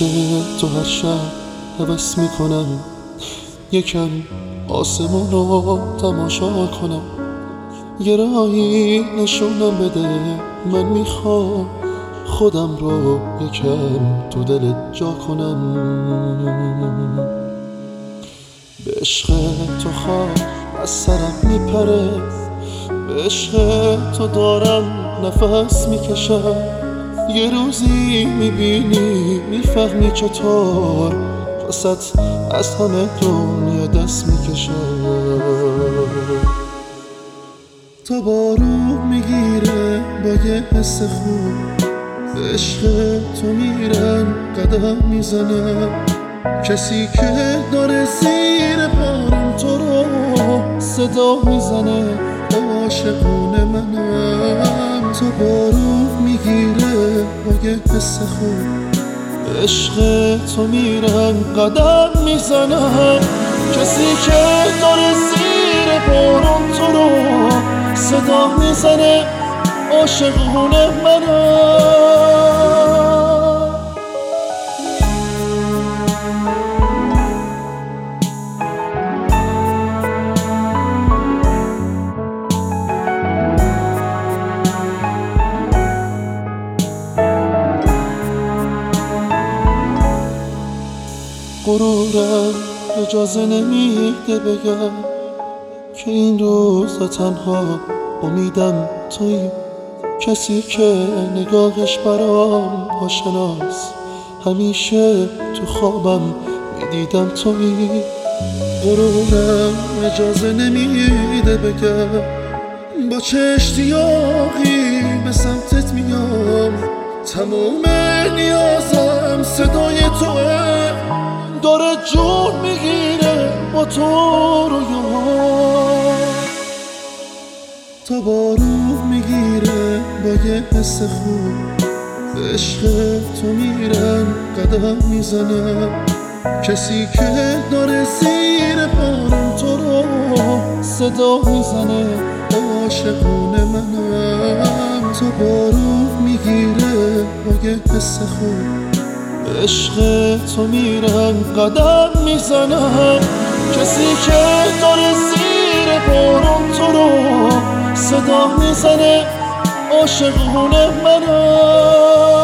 عشق تو هر شب هوس میکنم، یکم آسمون رو تماشا کنم، یه راهی نشونم بده، من میخوام خودم رو یکم تو دلت جا کنم. به عشق تو خواب از سرم میپره، به عشق تو دارم نفس میکشم، یه روزی میبینی میفهمی چطور واسط از همه دنیا دست میکشم. تا بارو میگیره با یه حس خوب، به عشق تو میرم قدم میزنم، کسی که داره زیر بارم تو رو صدا میزنه عاشقونه منم. تا بارو میگیره با یه حس خوب، به عشق تو میرم قدم میزنم، کسی که داره زیر بارم تو رو صدا میزنه عاشقونه منم. غرورم اجازه نمیده بگم که این روزا تنها امیدم تویی، کسی که نگاهش برام آشناس، همیشه تو خوابم میدیدم تویی. غرورم اجازه نمیده بگم با چه اشتیاقی به سمتت میام، تموم نیازم صدای توه، داره جون میگیره با تو رویام. تا بارو میگیره با یه حس خوب، به عشق تو میرم قدم میزنم، کسی که داره زیر بارم تو رو صدا میزنه عاشقونه منم. تا بارو میگیره با یه حس خوب، به عشق تو میرم قدم میزنم، کسی که داره زیر بارم تو رو صدا میزنه عاشقونه منم.